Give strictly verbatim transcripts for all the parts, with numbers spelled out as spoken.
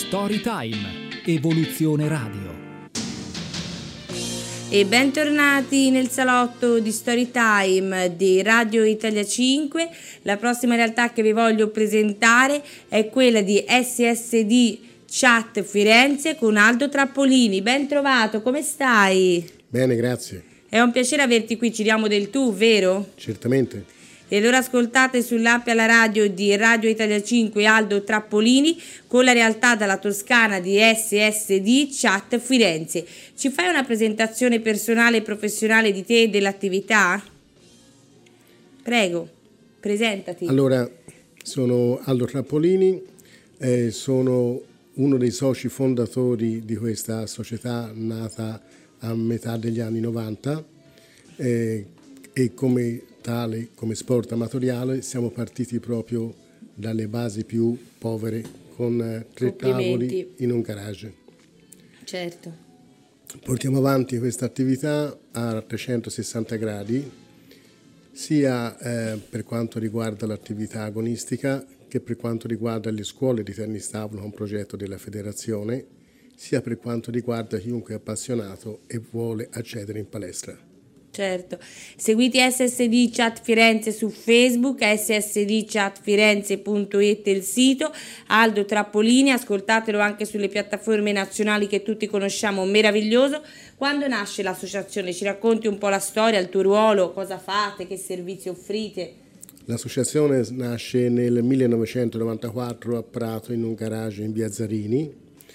Storytime, Evoluzione Radio. E bentornati nel salotto di Storytime di Radio Italia cinque. La prossima realtà che vi voglio presentare è quella di S S D Chat Firenze con Aldo Trappolini. Ben trovato, come stai? Bene, grazie. È un piacere averti qui, ci diamo del tu, vero? Certamente. E allora ascoltate sull'app alla radio di Radio Italia cinque Aldo Trappolini con la realtà dalla Toscana di S S D Chat Firenze. Ci fai una presentazione personale e professionale di te e dell'attività? Prego, presentati. Allora, sono Aldo Trappolini, eh, sono uno dei soci fondatori di questa società nata a metà degli anni novanta eh, e come tale, come sport amatoriale, siamo partiti proprio dalle basi più povere con eh, tre tavoli in un garage. Certo. Portiamo avanti questa attività a trecentosessanta gradi, sia eh, per quanto riguarda l'attività agonistica che per quanto riguarda le scuole di tennis tavolo, un progetto della federazione, sia per quanto riguarda chiunque è appassionato e vuole accedere in palestra. Certo, seguite S S D Chat Firenze su Facebook, s s d chat firenze punto i t il sito, Aldo Trappolini, ascoltatelo anche sulle piattaforme nazionali che tutti conosciamo, meraviglioso. Quando nasce l'associazione? Ci racconti un po' la storia, il tuo ruolo, cosa fate, che servizi offrite? L'associazione nasce nel millenovecentonovantaquattro a Prato in un garage in via Zarini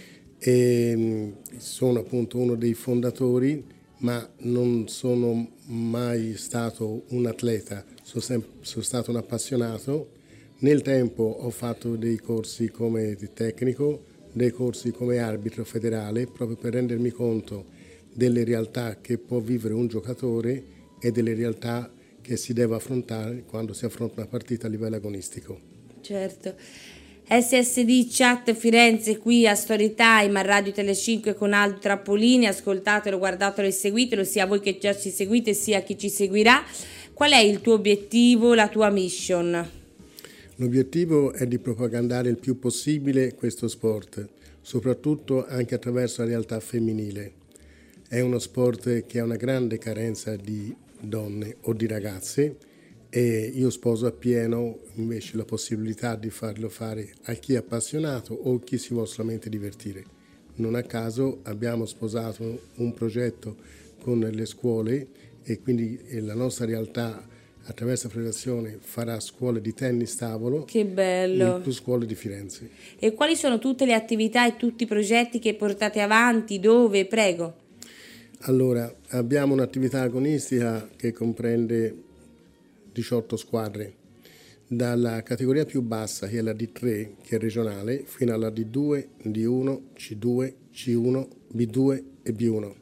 e sono appunto uno dei fondatori, ma non sono mai stato un atleta, sono, sempre, sono stato un appassionato. Nel tempo ho fatto dei corsi come tecnico, dei corsi come arbitro federale, proprio per rendermi conto delle realtà che può vivere un giocatore e delle realtà che si deve affrontare quando si affronta una partita a livello agonistico. Certo. S S D Chat Firenze qui a Storytime a Radio Italia cinque con Aldo Trappolini, ascoltatelo, guardatelo e seguitelo, sia voi che già ci seguite sia chi ci seguirà. Qual è il tuo obiettivo, la tua mission? L'obiettivo è di propagandare il più possibile questo sport, soprattutto anche attraverso la realtà femminile. È uno sport che ha una grande carenza di donne o di ragazze, e io sposo appieno invece la possibilità di farlo fare a chi è appassionato o chi si vuole solamente divertire. Non a caso abbiamo sposato un progetto con le scuole e quindi la nostra realtà attraverso la federazione farà scuole di tennis tavolo. Che bello! Più scuole di Firenze. E quali sono tutte le attività e tutti i progetti che portate avanti? Dove? Prego. Allora, abbiamo un'attività agonistica che comprende diciotto squadre, dalla categoria più bassa che è la D tre, che è regionale, fino alla D due, D uno, C due, C uno, B due e B uno,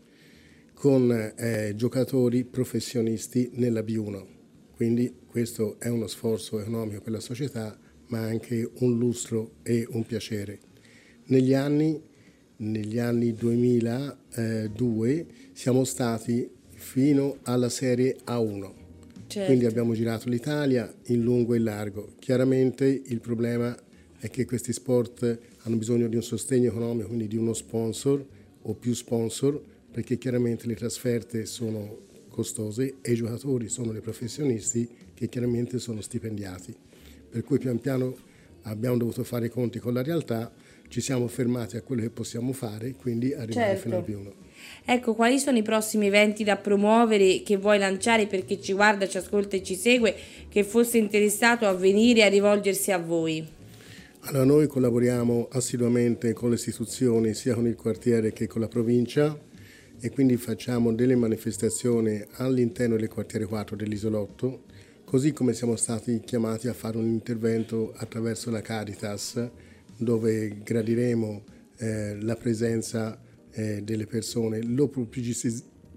con eh, giocatori professionisti nella B uno. Quindi questo è uno sforzo economico per la società, ma anche un lustro e un piacere. Negli anni, negli anni duemiladue siamo stati fino alla serie A uno. Certo. Quindi abbiamo girato l'Italia in lungo e in largo. Chiaramente il problema è che questi sport hanno bisogno di un sostegno economico, quindi di uno sponsor o più sponsor, perché chiaramente le trasferte sono costose e i giocatori sono dei professionisti che chiaramente sono stipendiati. Per cui pian piano abbiamo dovuto fare i conti con la realtà, ci siamo fermati a quello che possiamo fare, quindi arrivare certo. fino al B uno. Ecco, quali sono i prossimi eventi da promuovere che vuoi lanciare per chi ci guarda, ci ascolta e ci segue, che fosse interessato a venire e a rivolgersi a voi? Allora, noi collaboriamo assiduamente con le istituzioni, sia con il quartiere che con la provincia, e quindi facciamo delle manifestazioni all'interno del quartiere quattro dell'Isolotto, così come siamo stati chiamati a fare un intervento attraverso la Caritas, dove gradiremo eh, la presenza eh, delle persone, lo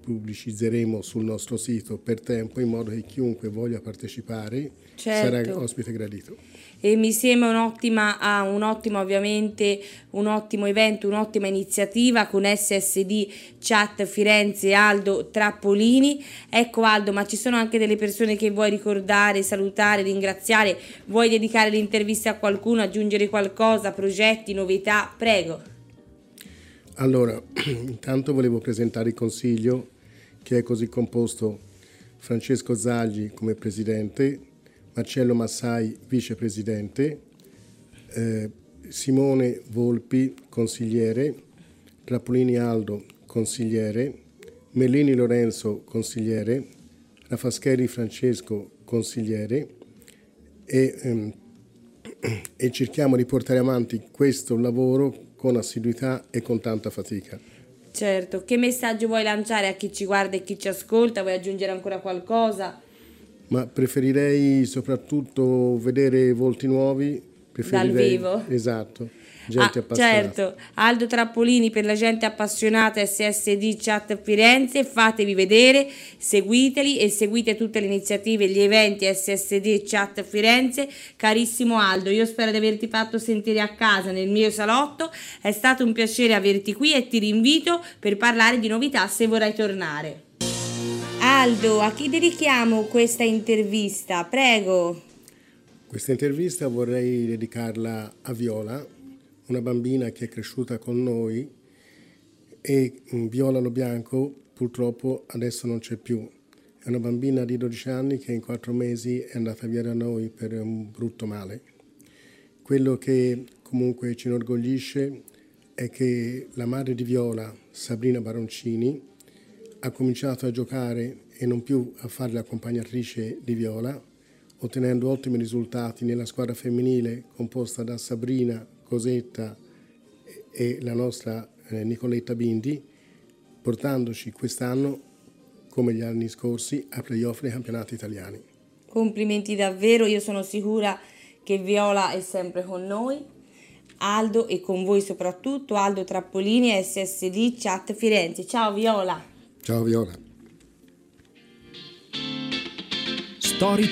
pubblicizzeremo sul nostro sito per tempo, in modo che chiunque voglia partecipare certo. sarà ospite gradito. E mi sembra un'ottima, ah, un'ottima ovviamente, un ottimo evento, un'ottima iniziativa con S S D Chat Firenze e Aldo Trappolini. Ecco Aldo, ma ci sono anche delle persone che vuoi ricordare, salutare, ringraziare, vuoi dedicare l'intervista a qualcuno, aggiungere qualcosa, progetti, novità? Prego. Allora, intanto volevo presentare il consiglio, che è così composto: Francesco Zagli come presidente, Marcello Massai vicepresidente, eh, Simone Volpi consigliere, Trappolini Aldo consigliere, Mellini Lorenzo consigliere, Rafascheri Francesco consigliere e, ehm, e cerchiamo di portare avanti questo lavoro con assiduità e con tanta fatica. Certo, che messaggio vuoi lanciare a chi ci guarda e chi ci ascolta? Vuoi aggiungere ancora qualcosa? Ma preferirei soprattutto vedere volti nuovi. Preferirei, dal vivo? Esatto, gente ah, appassionata. Certo, Aldo Trappolini per la gente appassionata, S S D Chat Firenze, fatevi vedere, seguiteli e seguite tutte le iniziative e gli eventi S S D Chat Firenze. Carissimo Aldo, io spero di averti fatto sentire a casa nel mio salotto, è stato un piacere averti qui e ti rinvito per parlare di novità se vorrai tornare. Aldo, a chi dedichiamo questa intervista? Prego. Questa intervista vorrei dedicarla a Viola, una bambina che è cresciuta con noi, e Viola Lobianco purtroppo adesso non c'è più. È una bambina di dodici anni che in quattro mesi è andata via da noi per un brutto male. Quello che comunque ci inorgoglisce è che la madre di Viola, Sabrina Baroncini, ha cominciato a giocare e non più a fare l'accompagnatrice di Viola, ottenendo ottimi risultati nella squadra femminile composta da Sabrina, Cosetta e la nostra eh, Nicoletta Bindi, portandoci quest'anno, come gli anni scorsi, a playoff nei campionati italiani. Complimenti davvero, io sono sicura che Viola è sempre con noi, Aldo, e con voi soprattutto, Aldo Trappolini, S S D Chat Firenze. Ciao Viola! Ciao Viola! Story